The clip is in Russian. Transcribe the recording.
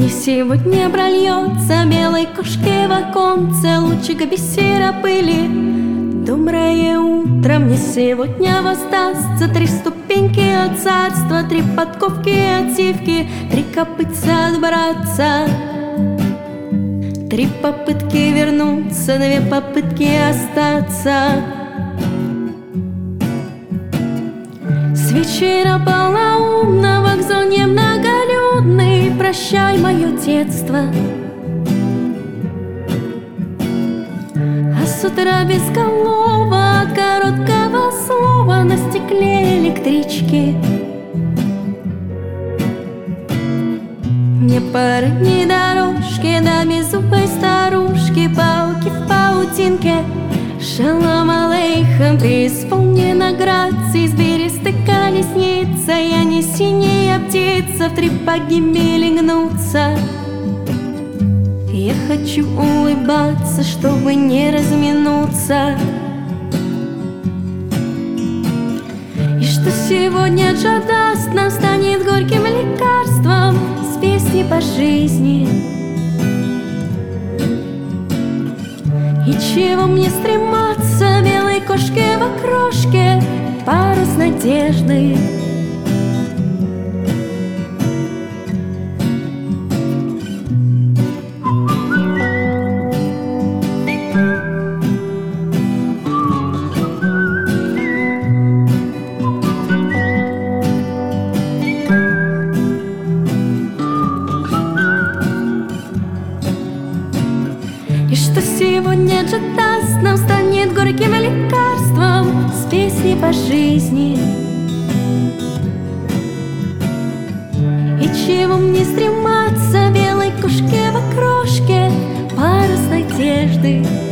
Мне сегодня прольется белой кошке в оконце лучик бисера пыли. Доброе утро, мне сегодня воздастся 3 ступеньки от царства, 3 подковки от сивки, 3 копытца от братца. 3 попытки вернуться, 2 попытки остаться. С вечера полноумного к зоне многолюдной прощай мое детство. А с утра безголово от короткого слова на стекле электрички мне по родней дорожке до беззубой старушки, пауки в паутинке. Шалом алейхам, преисполнена грацией, с берестой колесница. Я не синяя птица, в 3 погибели гнуться. Я хочу улыбаться, чтобы не разминуться. И что сегодня даст нам станет горьким лекарством с песней по жизни. И чего мне стрематься белой кошке в окрошке, парус надежды. И что сегодня даст нам станет горьким лекарством с песней по жизни. И чего мне стрематься белой кошке в окрошке, парус надежды.